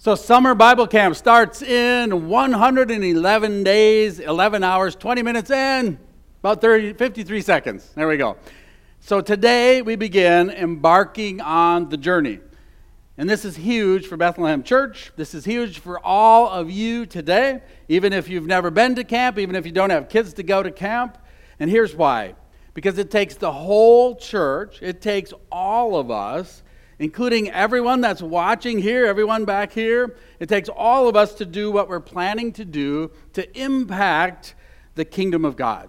So summer Bible camp starts in 111 days, 11 hours, 20 minutes and about 53 seconds. There we go. So today we begin embarking on the journey. And this is huge for Bethlehem Church. This is huge for all of you today, even if you've never been to camp, even if you don't have kids to go to camp. And here's why. Because it takes the whole church, it takes all of us, including everyone that's watching here, everyone back here. It takes all of us to do what we're planning to do to impact the kingdom of God.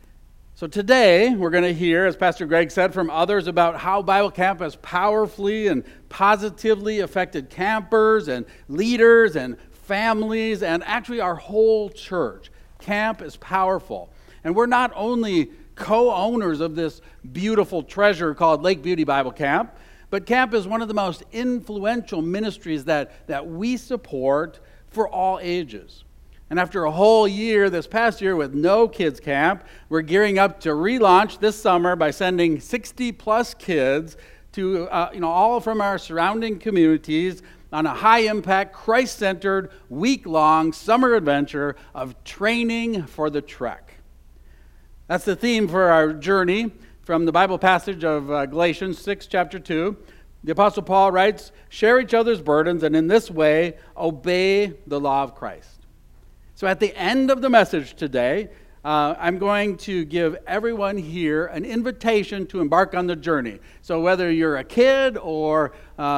So today, we're going to hear, as Pastor Greg said, from others about how Bible Camp has powerfully and positively affected campers and leaders and families and actually our whole church. Camp is powerful. And we're not only co-owners of this beautiful treasure called Lake Beauty Bible Camp, but camp is one of the most influential ministries that we support for all ages. And after a whole year, this past year, with no kids camp, we're gearing up to relaunch this summer by sending 60-plus kids to, all from our surrounding communities on a high-impact, Christ-centered, week-long summer adventure of training for the trek. That's the theme for our journey from the Bible passage of Galatians 6, chapter 2. The Apostle Paul writes, "Share each other's burdens, and in this way, obey the law of Christ." So at the end of the message today, I'm going to give everyone here an invitation to embark on the journey. So whether you're a kid or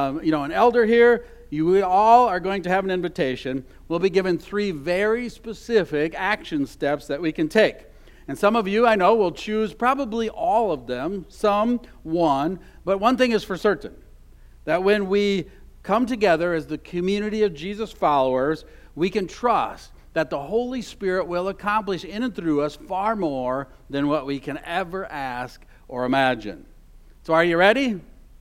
an elder here, you all are going to have an invitation. We'll be given 3 very specific action steps that we can take. And some of you, I know, will choose probably all of them, some one, but one thing is for certain, that when we come together as the community of Jesus followers, we can trust that the Holy Spirit will accomplish in and through us far more than what we can ever ask or imagine. So are you ready?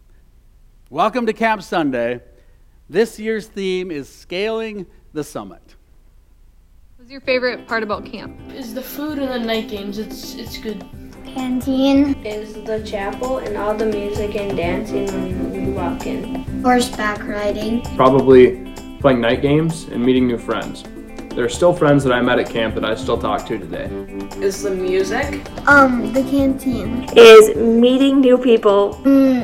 Welcome to Camp Sunday. This year's theme is Scaling the Summit. What's your favorite part about camp? Is the food and the night games. It's good. Canteen. Is the chapel and all the music and dancing when we walk in. Horseback riding. Probably playing night games and meeting new friends. There are still friends that I met at camp that I still talk to today. Is the music? The canteen. Is meeting new people.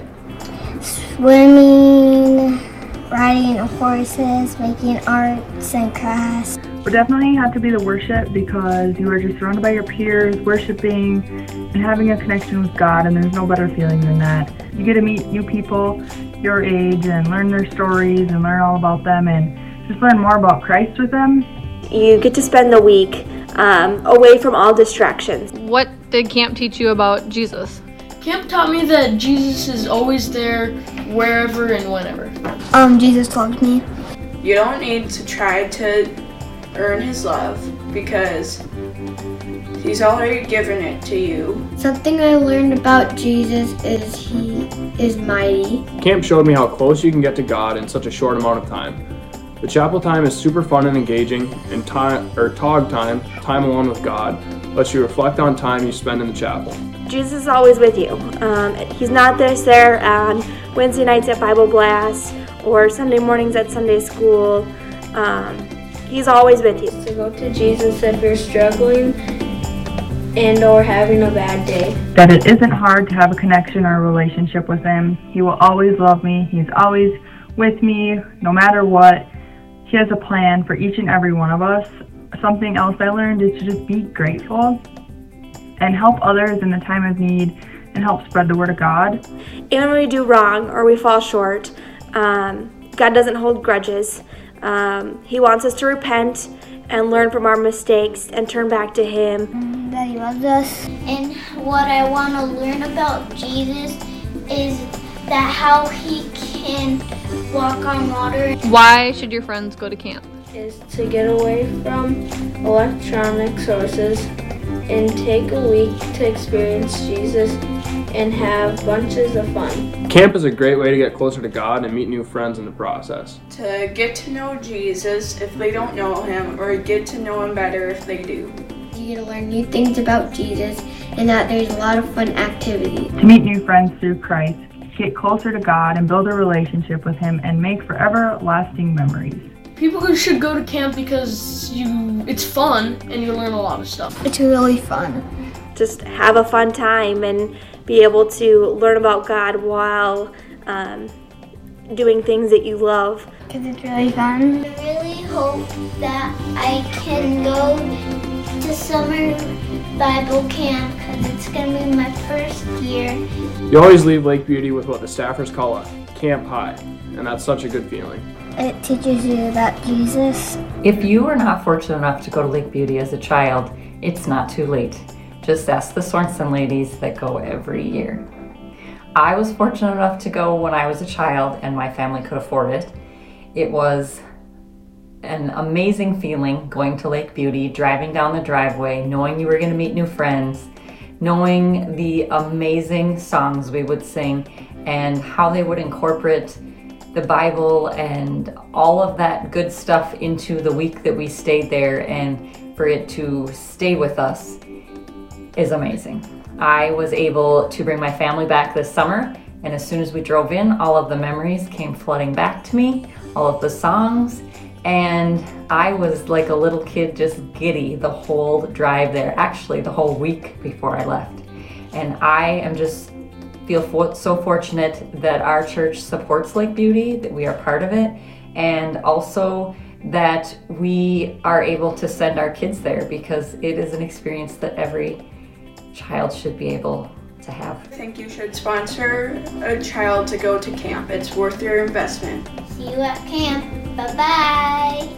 Swimming, riding horses, making arts and crafts. Would definitely have to be the worship, because you are just surrounded by your peers, worshiping and having a connection with God, and there's no better feeling than that. You get to meet new people your age and learn their stories and learn all about them and just learn more about Christ with them. You get to spend the week away from all distractions. What did camp teach you about Jesus? Camp taught me that Jesus is always there, wherever and whenever. Jesus loves me. You don't need to try to earn his love, because he's already given it to you. Something I learned about Jesus is he is mighty. Camp showed me how close you can get to God in such a short amount of time. The chapel time is super fun and engaging, and TOG time alone with God, lets you reflect on time you spend in the chapel. Jesus is always with you. He's not just there on Wednesday nights at Bible Blast or Sunday mornings at Sunday school. He's always with you. So go to Jesus if you're struggling and or having a bad day. That it isn't hard to have a connection or a relationship with him. He will always love me. He's always with me, no matter what. He has a plan for each and every one of us. Something else I learned is to just be grateful and help others in the time of need and help spread the word of God. Even when we do wrong or we fall short, God doesn't hold grudges. He wants us to repent and learn from our mistakes and turn back to him. That he loves us. And what I want to learn about Jesus is that how he can walk on water. Why should your friends go to camp? Is to get away from electronic sources and take a week to experience Jesus and have bunches of fun. Camp is a great way to get closer to God and meet new friends in the process. To get to know Jesus if they don't know him, or get to know him better if they do. You get to learn new things about Jesus, and that there's a lot of fun activities. To meet new friends through Christ, get closer to God and build a relationship with him and make forever lasting memories. People should go to camp because it's fun and you learn a lot of stuff. It's really fun. Just have a fun time and be able to learn about God while doing things that you love. Because it's really fun. I really hope that I can go to summer Bible camp because it's going to be my first year. You always leave Lake Beauty with what the staffers call a camp high, and that's such a good feeling. It teaches you about Jesus. If you were not fortunate enough to go to Lake Beauty as a child, it's not too late. Just ask the Sorensen ladies that go every year. I was fortunate enough to go when I was a child and my family could afford it. It was an amazing feeling going to Lake Beauty, driving down the driveway, knowing you were going to meet new friends, knowing the amazing songs we would sing and how they would incorporate the Bible and all of that good stuff into the week that we stayed there, and for it to stay with us is amazing. I was able to bring my family back this summer, and as soon as we drove in, all of the memories came flooding back to me, all of the songs, and I was like a little kid just giddy the whole drive there, actually the whole week before I left. And I am just feel so fortunate that our church supports Lake Beauty, that we are part of it, and also that we are able to send our kids there because it is an experience that every child should be able to have. I think you should sponsor a child to go to camp. It's worth your investment. See you at camp. Bye-bye.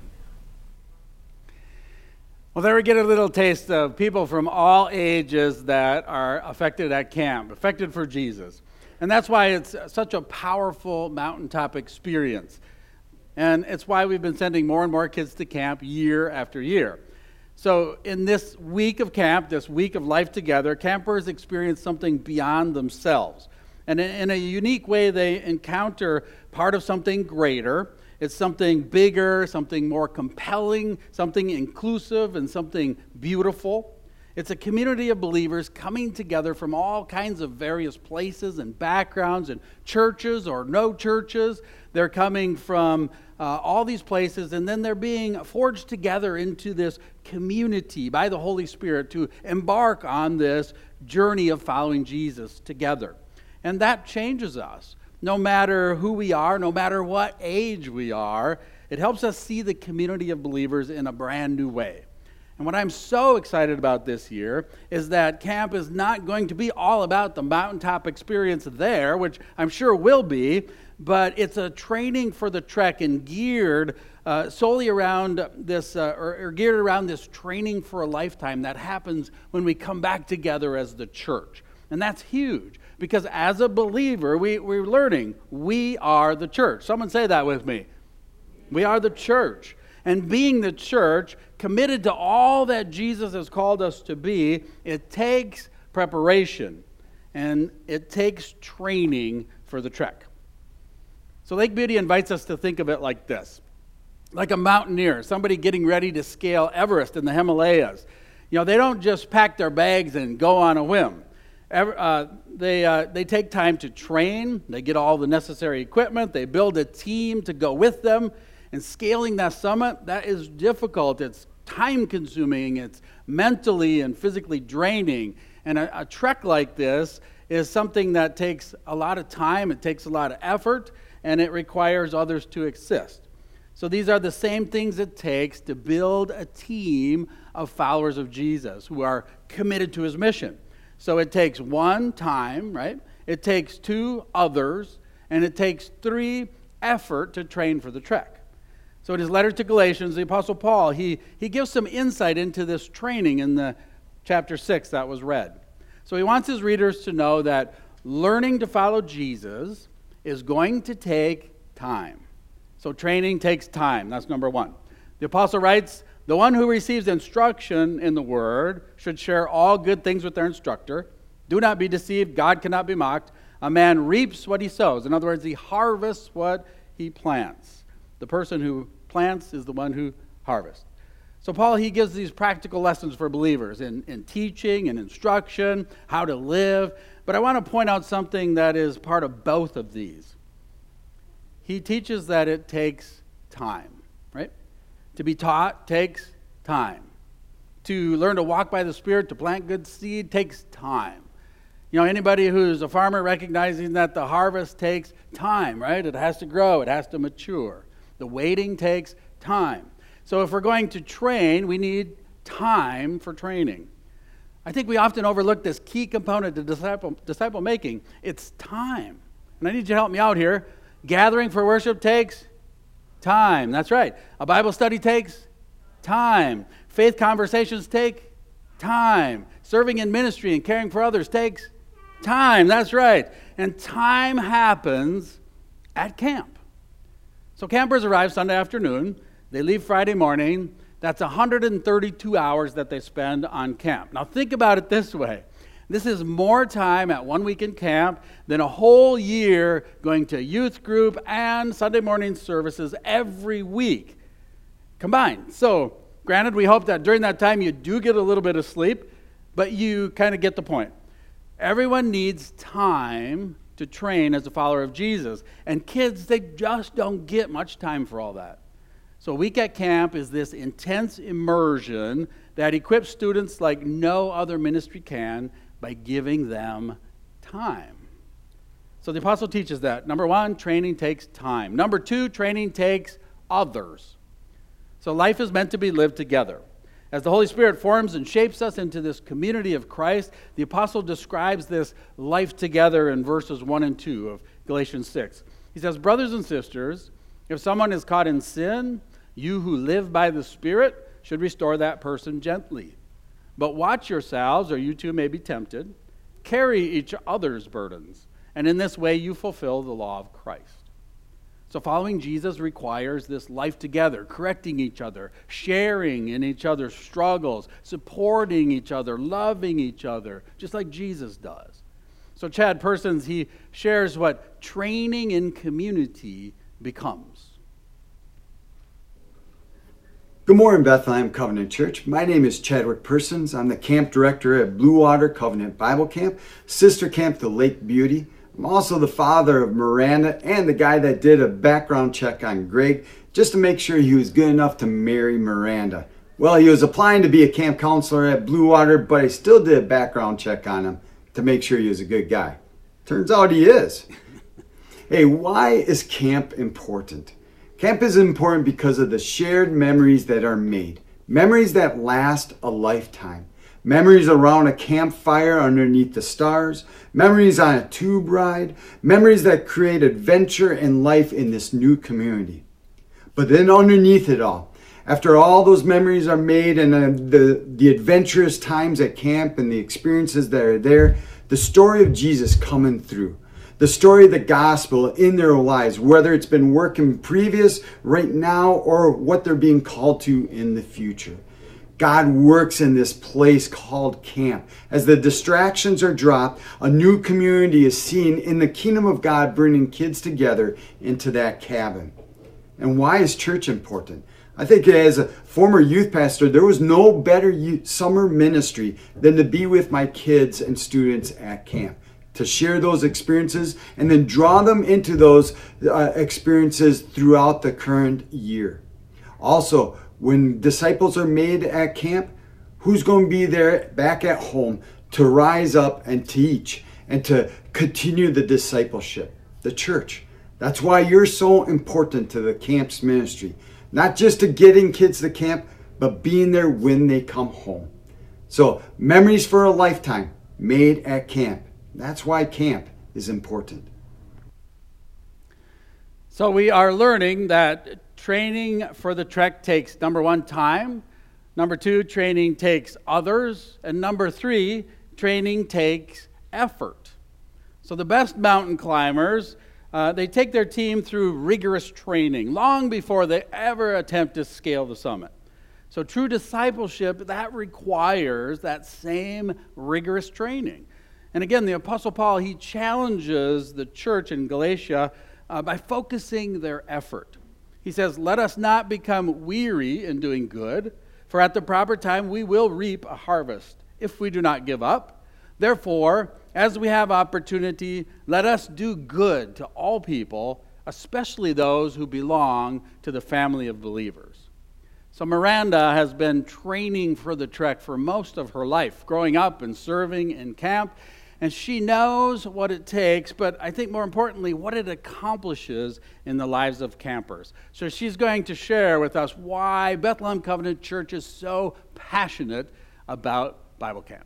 Well, there we get a little taste of people from all ages that are affected at camp, affected for Jesus. And that's why it's such a powerful mountaintop experience. And it's why we've been sending more and more kids to camp year after year. So in this week of camp, this week of life together, campers experience something beyond themselves. And in a unique way, they encounter part of something greater. It's something bigger, something more compelling, something inclusive, and something beautiful. It's a community of believers coming together from all kinds of various places and backgrounds and churches or no churches. They're coming from all these places, and then they're being forged together into this community by the Holy Spirit to embark on this journey of following Jesus together. And that changes us. No matter who we are, no matter what age we are, it helps us see the community of believers in a brand new way. And what I'm so excited about this year is that camp is not going to be all about the mountaintop experience there, which I'm sure will be, but it's a training for the trek and geared solely around this, or geared around this training for a lifetime that happens when we come back together as the church. And that's huge, because as a believer, we're learning we are the church. Someone say that with me. We are the church. And being the church, committed to all that Jesus has called us to be, it takes preparation and it takes training for the trek. So Lake Beauty invites us to think of it like this. Like a mountaineer, somebody getting ready to scale Everest in the Himalayas. You know, they don't just pack their bags and go on a whim. They take time to train, they get all the necessary equipment, they build a team to go with them, and scaling that summit, that is difficult. It's time-consuming, it's mentally and physically draining, and a trek like this is something that takes a lot of time, it takes a lot of effort, and it requires others to assist. So these are the same things it takes to build a team of followers of Jesus who are committed to his mission. So it takes 1, time, right? It takes 2, others, and it takes 3, effort to train for the trek. So in his letter to Galatians, the Apostle Paul, he gives some insight into this training in the chapter 6 that was read. So he wants his readers to know that learning to follow Jesus is going to take time. So training takes time. That's number 1. The apostle writes, the one who receives instruction in the word should share all good things with their instructor. Do not be deceived. God cannot be mocked. A man reaps what he sows. In other words, he harvests what he plants. The person who plants is the one who harvests. So Paul, he gives these practical lessons for believers in teaching and instruction, how to live. But I want to point out something that is part of both of these. He teaches that it takes time. right? To be taught takes time. To learn to walk by the Spirit, to plant good seed, takes time. You know, anybody who's a farmer recognizing that the harvest takes time, right? It has to grow, it has to mature. The waiting takes time. So if we're going to train, we need time for training. I think we often overlook this key component to disciple making. It's time. And I need you to help me out here. Gathering for worship takes time. That's right. A Bible study takes time. Faith conversations take time. Serving in ministry and caring for others takes time. That's right. And time happens at camp. So campers arrive Sunday afternoon. They leave Friday morning. That's 132 hours that they spend on camp. Now think about it this way. This is more time at 1 week in camp than a whole year going to youth group and Sunday morning services every week combined. So, granted, we hope that during that time you do get a little bit of sleep, but you kind of get the point. Everyone needs time to train as a follower of Jesus. And kids, they just don't get much time for all that. So a week at camp is this intense immersion that equips students like no other ministry can by giving them time. So the apostle teaches that. Number one, training takes time. Number two, training takes others. So life is meant to be lived together. As the Holy Spirit forms and shapes us into this community of Christ, the apostle describes this life together in verses 1 and 2 of Galatians 6. He says, brothers and sisters, if someone is caught in sin, you who live by the Spirit should restore that person gently. But watch yourselves, or you too may be tempted. Carry each other's burdens, and in this way you fulfill the law of Christ. So following Jesus requires this life together, correcting each other, sharing in each other's struggles, supporting each other, loving each other, just like Jesus does. So Chad Persons, he shares what training in community becomes. Good morning, Bethlehem Covenant Church. My name is Chadwick Persons. I'm the camp director at Blue Water Covenant Bible Camp, sister camp to Lake Beauty. I'm also the father of Miranda and the guy that did a background check on Greg just to make sure he was good enough to marry Miranda. Well, he was applying to be a camp counselor at Blue Water, but I still did a background check on him to make sure he was a good guy. Turns out he is. Hey, why is camp important? Camp is important because of the shared memories that are made. Memories that last a lifetime. Memories around a campfire underneath the stars. Memories on a tube ride. Memories that create adventure and life in this new community. But then underneath it all, after all those memories are made and the adventurous times at camp and the experiences that are there, the story of Jesus coming through. The story of the gospel in their lives, whether it's been working previous, right now, or what they're being called to in the future. God works in this place called camp. As the distractions are dropped, a new community is seen in the kingdom of God, bringing kids together into that cabin. And why is church important? I think as a former youth pastor, there was no better summer ministry than to be with my kids and students at camp. To share those experiences and then draw them into those experiences throughout the current year. Also, when disciples are made at camp, who's going to be there back at home to rise up and teach and to continue the discipleship? The church. That's why you're so important to the camp's ministry. Not just to getting kids to camp, but being there when they come home. So, memories for a lifetime made at camp. That's why camp is important. So we are learning that training for the trek takes, number one, time. Number two, training takes others. And number three, training takes effort. So the best mountain climbers, they take their team through rigorous training long before they ever attempt to scale the summit. So true discipleship, that requires that same rigorous training. And again, the Apostle Paul, he challenges the church in Galatia by focusing their effort. He says, let us not become weary in doing good, for at the proper time we will reap a harvest if we do not give up. Therefore, as we have opportunity, let us do good to all people, especially those who belong to the family of believers. So Miranda has been training for the trek for most of her life, growing up and serving in camp, and she knows what it takes, but I think more importantly, what it accomplishes in the lives of campers. So she's going to share with us why Bethlehem Covenant Church is so passionate about Bible camp.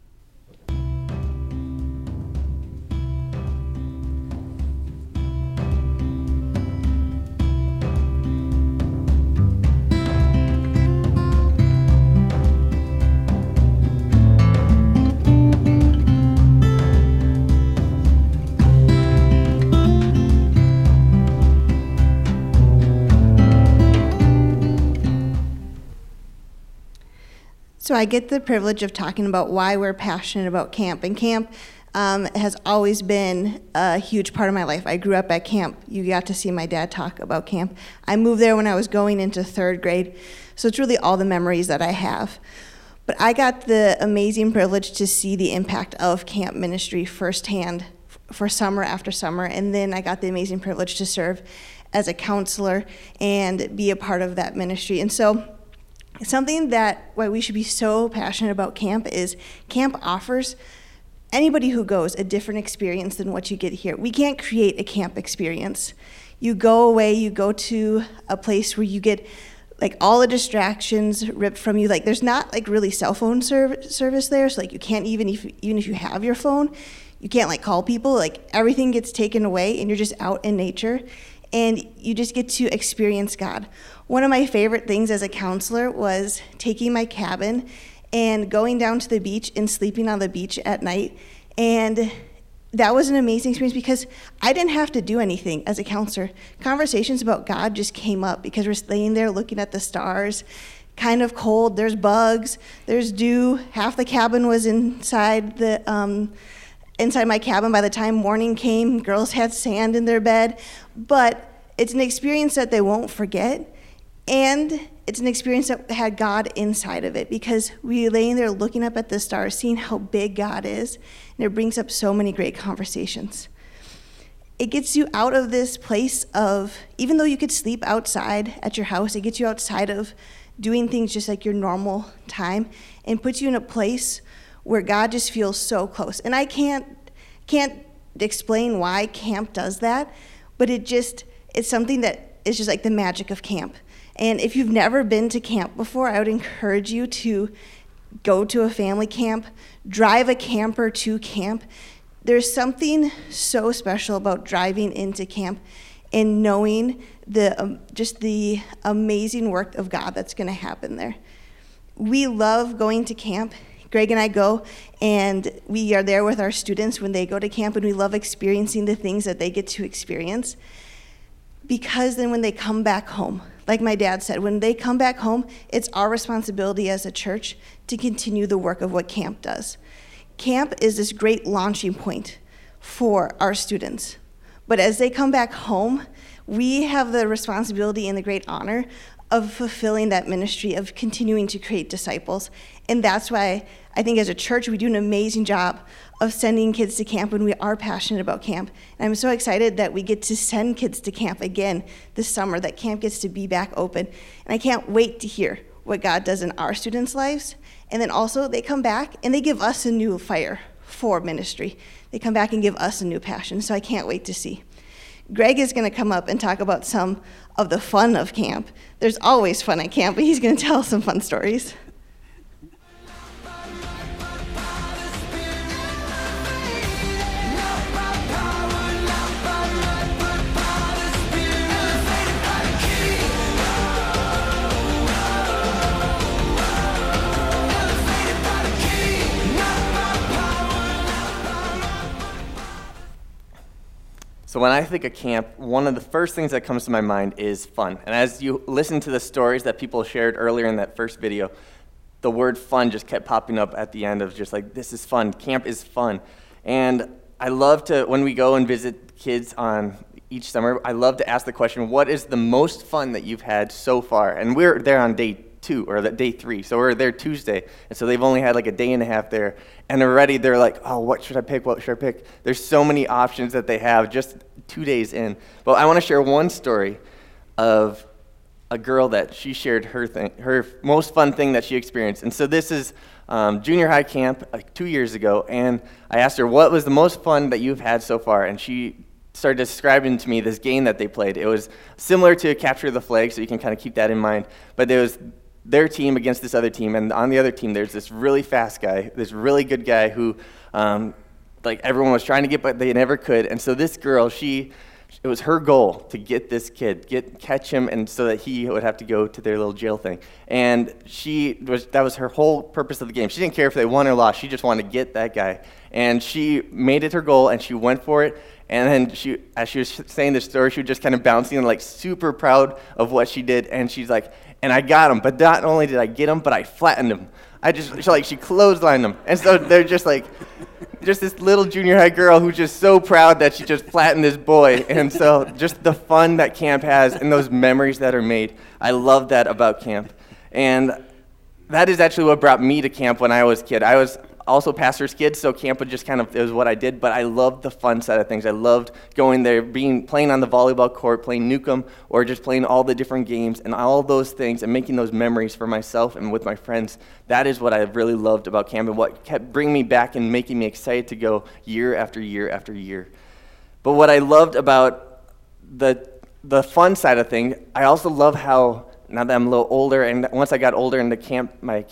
So I get the privilege of talking about why we're passionate about camp. And camp has always been a huge part of my life. I grew up at camp. You got to see my dad talk about camp. I moved there when I was going into third grade. So it's really all the memories that I have. But I got the amazing privilege to see the impact of camp ministry firsthand for summer after summer. And then I got the amazing privilege to serve as a counselor and be a part of that ministry. And so something that why we should be so passionate about camp is camp offers anybody who goes a different experience than what you get here. We can't create a camp experience. You go away, you go to a place where you get like all the distractions ripped from you. Like there's not like really cell phone service there, so like you can't even if you have your phone, you can't like call people. Like everything gets taken away and you're just out in nature and you just get to experience God. One of my favorite things as a counselor was taking my cabin and going down to the beach and sleeping on the beach at night. And that was an amazing experience because I didn't have to do anything as a counselor. Conversations about God just came up because we're laying there looking at the stars, kind of cold, there's bugs, there's dew. Half the cabin was inside my cabin by the time morning came. Girls had sand in their bed. But it's an experience that they won't forget. And it's an experience that had God inside of it because we laying there looking up at the stars, seeing how big God is, and it brings up so many great conversations. It gets you out of this place of, even though you could sleep outside at your house, it gets you outside of doing things just like your normal time and puts you in a place where God just feels so close. And I can't explain why camp does that, but it's something that is just like the magic of camp. And if you've never been to camp before, I would encourage you to go to a family camp, drive a camper to camp. There's something so special about driving into camp and knowing just the amazing work of God that's going to happen there. We love going to camp. Greg and I go, and we are there with our students when they go to camp, and we love experiencing the things that they get to experience. Because then when they come back home, like my dad said, when they come back home, it's our responsibility as a church to continue the work of what camp does. Camp is this great launching point for our students. But as they come back home, we have the responsibility and the great honor of fulfilling that ministry, of continuing to create disciples. And that's why I think as a church, we do an amazing job of sending kids to camp when we are passionate about camp. And I'm so excited that we get to send kids to camp again this summer, that camp gets to be back open. And I can't wait to hear what God does in our students' lives. And then also they come back and they give us a new fire for ministry. They come back and give us a new passion. So I can't wait to see. Greg is going to come up and talk about some of the fun of camp. There's always fun at camp, but he's going to tell some fun stories. So when I think of camp, one of the first things that comes to my mind is fun. And as you listen to the stories that people shared earlier in that first video, the word fun just kept popping up at the end of just like, this is fun, camp is fun. And I love to, when we go and visit kids on each summer, I love to ask the question, what is the most fun that you've had so far? And we're there on day 2, or day 3, so we're there Tuesday, and so they've only had like a day and a half there, and already they're like, oh, what should I pick, There's so many options that they have just 2 days in. But I want to share one story of a girl that she shared her most fun thing that she experienced. And so this is junior high camp 2 years ago, and I asked her, what was the most fun that you've had so far? And she started describing to me this game that they played. It was similar to Capture the Flag, so you can kind of keep that in mind. But there was their team against this other team, and on the other team there's this really fast guy, this really good guy who like everyone was trying to get, but they never could. And so this girl, it was her goal to get this kid, catch him, and so that he would have to go to their little jail thing. And that was her whole purpose of the game. She didn't care if they won or lost. She just wanted to get that guy. And she made it her goal, and she went for it. And then as she was saying this story, she was just kind of bouncing and like super proud of what she did. And she's like, and I got him, but not only did I get him, but I flattened him. She clotheslined him. And so they're just this little junior high girl who's just so proud that she just flattened this boy. And so just the fun that camp has and those memories that are made, I love that about camp. And that is actually what brought me to camp when I was a kid. I was also pastor's kid, so camp was just it was what I did, but I loved the fun side of things. I loved going there, playing on the volleyball court, playing Nukem, or just playing all the different games and all those things and making those memories for myself and with my friends. That is what I really loved about camp and what kept bringing me back and making me excited to go year after year after year. But what I loved about the fun side of things, I also love how, now that I'm a little older, and once I got older in my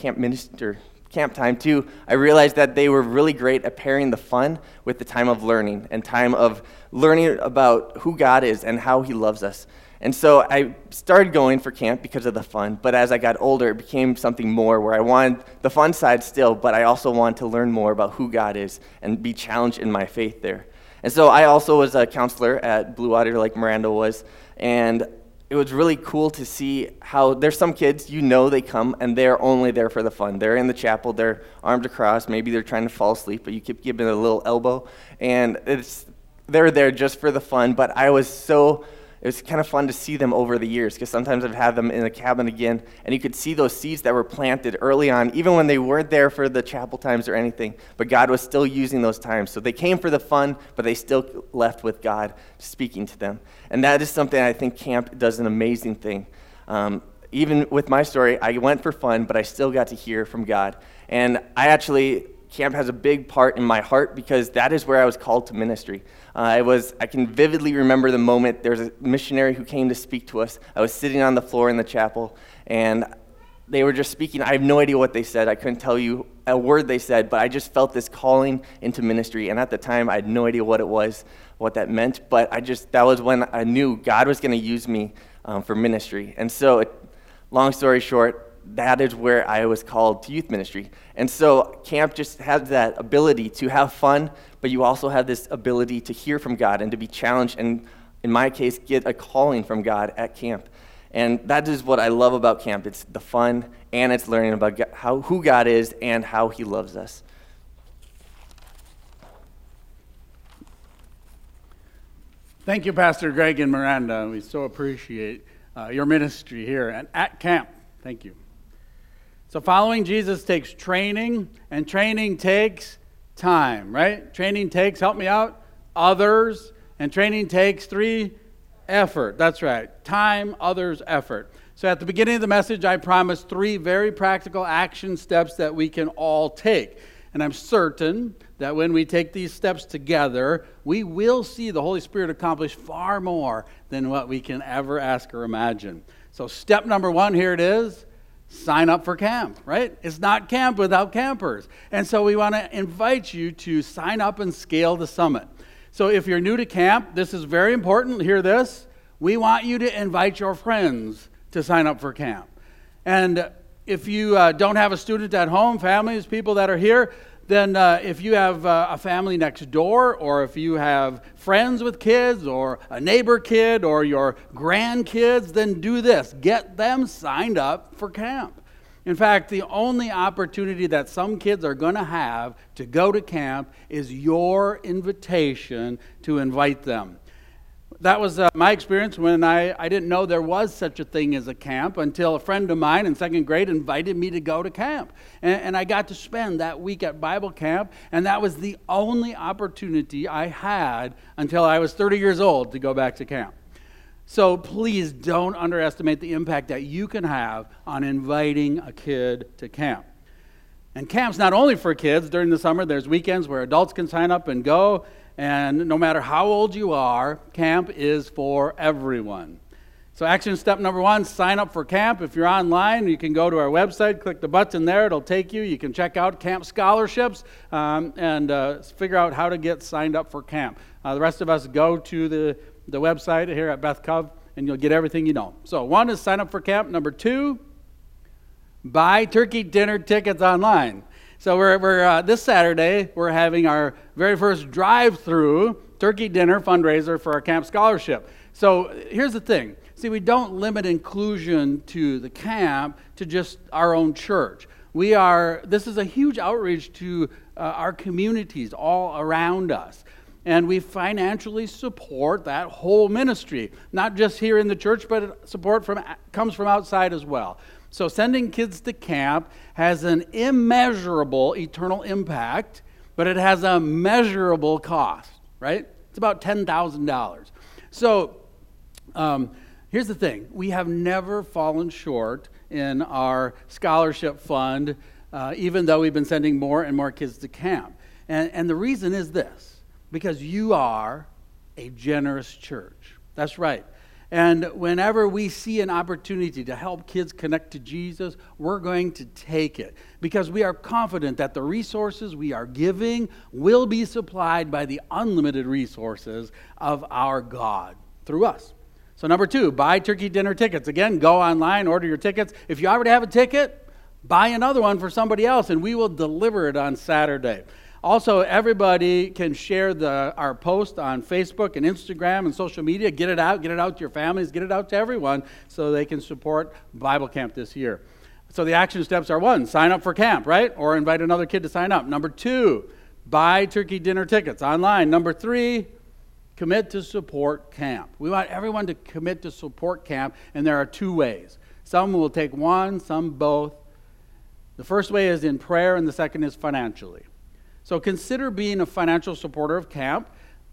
camp time too, I realized that they were really great at pairing the fun with the time of learning and time of learning about who God is and how he loves us. And so I started going for camp because of the fun, but as I got older, it became something more where I wanted the fun side still, but I also wanted to learn more about who God is and be challenged in my faith there. And so I also was a counselor at Blue Water like Miranda was, and it was really cool to see how there's some kids, they come and they're only there for the fun. They're in the chapel, they're arms across, maybe they're trying to fall asleep, but you keep giving it a little elbow, and they're there just for the fun. But it was kind of fun to see them over the years, because sometimes I've had them in a cabin again, and you could see those seeds that were planted early on, even when they weren't there for the chapel times or anything, but God was still using those times. So they came for the fun, but they still left with God speaking to them. And that is something I think camp does an amazing thing. Even with my story, I went for fun, but I still got to hear from God. And camp has a big part in my heart because that is where I was called to ministry. I can vividly remember the moment there was a missionary who came to speak to us. I was sitting on the floor in the chapel, and they were just speaking. I have no idea what they said. I couldn't tell you a word they said, but I just felt this calling into ministry. And at the time, I had no idea what it was, what that meant, but that was when I knew God was going to use me for ministry. And so, long story short, that is where I was called to youth ministry. And so camp just has that ability to have fun, but you also have this ability to hear from God and to be challenged, and in my case, get a calling from God at camp. And that is what I love about camp. It's the fun, and it's learning about who God is and how he loves us. Thank you, Pastor Greg and Miranda. We so appreciate your ministry here and at camp. Thank you. So following Jesus takes training, and training takes time, right? Training takes, help me out, others, and training takes 3, effort. That's right, time, others, effort. So at the beginning of the message, I promised 3 very practical action steps that we can all take. And I'm certain that when we take these steps together, we will see the Holy Spirit accomplish far more than what we can ever ask or imagine. So step number 1, here it is. Sign up for camp, right? It's not camp without campers. And so we want to invite you to sign up and scale the summit. So if you're new to camp, this is very important. Hear this. We want you to invite your friends to sign up for camp. And if you don't have a student at home, families, people that are here, then if you have a family next door, or if you have friends with kids, or a neighbor kid, or your grandkids, then do this. Get them signed up for camp. In fact, the only opportunity that some kids are going to have to go to camp is your invitation to invite them. that was my experience when I didn't know there was such a thing as a camp until a friend of mine in second grade invited me to go to camp. And I got to spend that week at Bible camp, and that was the only opportunity I had until I was 30 years old to go back to camp. So please don't underestimate the impact that you can have on inviting a kid to camp. And camp's not only for kids. During the summer, there's weekends where adults can sign up and go. And no matter how old you are, camp is for everyone. So action step number 1, sign up for camp. If you're online, you can go to our website, click the button there, it'll take you. You can check out camp scholarships and figure out how to get signed up for camp. The rest of us go to the website here at Beth Cov, and you'll get everything you know. So 1 is sign up for camp. Number 2, buy turkey dinner tickets online. So we're this Saturday, we're having our very first drive-through turkey dinner fundraiser for our camp scholarship. So here's the thing. See, we don't limit inclusion to the camp to just our own church. This is a huge outreach to our communities all around us. And we financially support that whole ministry, not just here in the church, but support comes from outside as well. So sending kids to camp has an immeasurable eternal impact, but it has a measurable cost, right? It's about $10,000. So here's the thing. We have never fallen short in our scholarship fund, even though we've been sending more and more kids to camp. And the reason is this, because you are a generous church. That's right. And whenever we see an opportunity to help kids connect to Jesus, we're going to take it because we are confident that the resources we are giving will be supplied by the unlimited resources of our God through us. So number 2, buy turkey dinner tickets. Again, go online, order your tickets. If you already have a ticket, buy another one for somebody else, and we will deliver it on Saturday. Also, everybody can share our post on Facebook and Instagram and social media. Get it out to your families, get it out to everyone so they can support Bible camp this year. So the action steps are 1, sign up for camp, right? Or invite another kid to sign up. Number 2, buy turkey dinner tickets online. Number 3, commit to support camp. We want everyone to commit to support camp, and there are 2 ways. Some will take one, some both. The first way is in prayer, and the second is financially. So consider being a financial supporter of camp.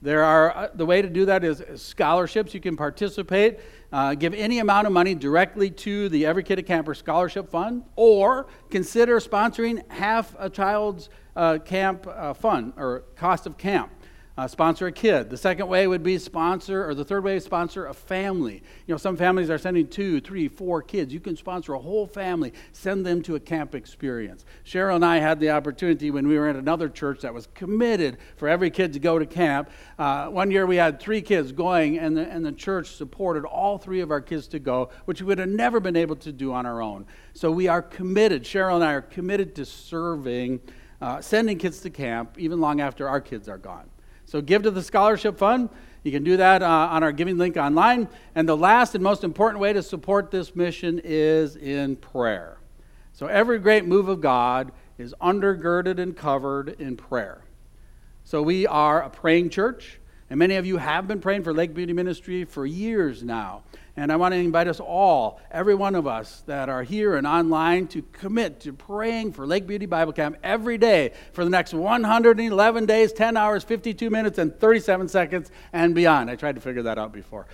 The way to do that is scholarships. You can participate, give any amount of money directly to the Every Kid at Camper Scholarship Fund, or consider sponsoring half a child's camp fund or cost of camp. Sponsor a kid. The second way would be the third way is sponsor a family. Some families are sending 2, 3, 4 kids. You can sponsor a whole family, send them to a camp experience. Cheryl and I had the opportunity when we were at another church that was committed for every kid to go to camp. One year we had 3 kids going, and the church supported all 3 of our kids to go, which we would have never been able to do on our own. So we are committed. Cheryl and I are committed to serving, sending kids to camp, even long after our kids are gone. So give to the scholarship fund. You can do that on our giving link online. And the last and most important way to support this mission is in prayer. So every great move of God is undergirded and covered in prayer. So we are a praying church, and many of you have been praying for Lake Beauty Ministry for years now. And I want to invite us all, every one of us that are here and online, to commit to praying for Lake Beauty Bible Camp every day for the next 111 days, 10 hours, 52 minutes, and 37 seconds, and beyond. I tried to figure that out before.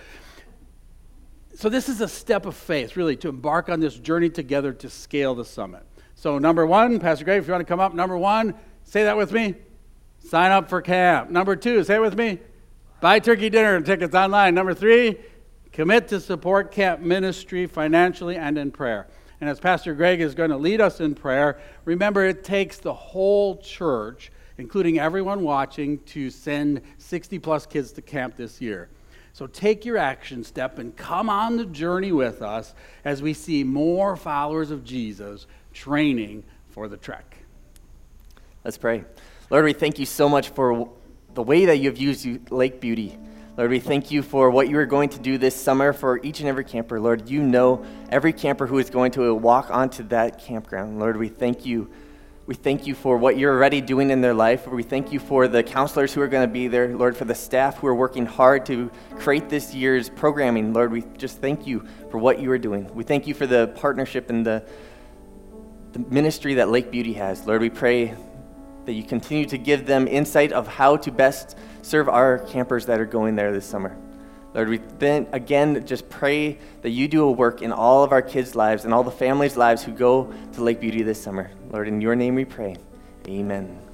So this is a step of faith, really, to embark on this journey together to scale the summit. So number 1, Pastor Greg, if you want to come up, number 1, say that with me, sign up for camp. Number 2, say it with me, buy turkey dinner tickets online. Number 3, commit to support camp ministry financially and in prayer. And as Pastor Greg is going to lead us in prayer, remember it takes the whole church, including everyone watching, to send 60-plus kids to camp this year. So take your action step and come on the journey with us as we see more followers of Jesus training for the trek. Let's pray. Lord, we thank you so much for the way that you have used Lake Beauty. Lord, we thank you for what you are going to do this summer for each and every camper. Lord, you know every camper who is going to walk onto that campground. Lord, we thank you We thank you for what you're already doing in their life. We thank you for the counselors who are going to be there, Lord, for the staff who are working hard to create this year's programming. Lord, we just thank you for what you are doing. We thank you for the partnership and the ministry that Lake Beauty has. Lord, we pray that you continue to give them insight of how to best serve our campers that are going there this summer. Lord, we then again just pray that you do a work in all of our kids' lives and all the families' lives who go to Lake Beauty this summer. Lord, in your name we pray. Amen.